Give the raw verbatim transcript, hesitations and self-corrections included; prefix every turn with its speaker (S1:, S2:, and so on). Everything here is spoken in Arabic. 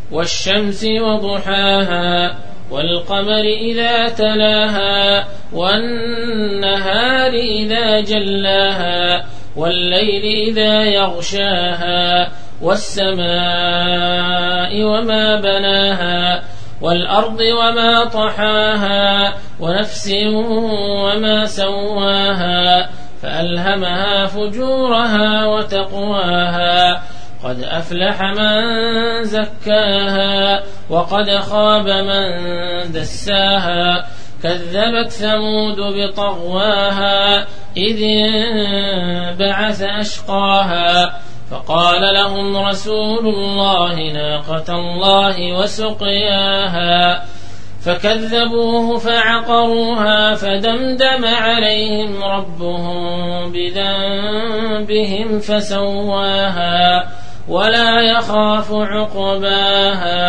S1: والشمس وضحاها والقمر إذا تلاها والنهار إذا جلاها والليل إذا يغشاها والسماء وما بناها والأرض وما طحاها ونفس وما سواها فألهمها فجورها وتقواها قد أفلح من زكاها وقد خاب من دساها كذبت ثمود بطغواها إذ انبعث أشقاها فقال لهم رسول الله ناقة الله وسقياها فكذبوه فعقروها فدمدم عليهم ربهم بذنبهم فسواها ولا يخاف عقباها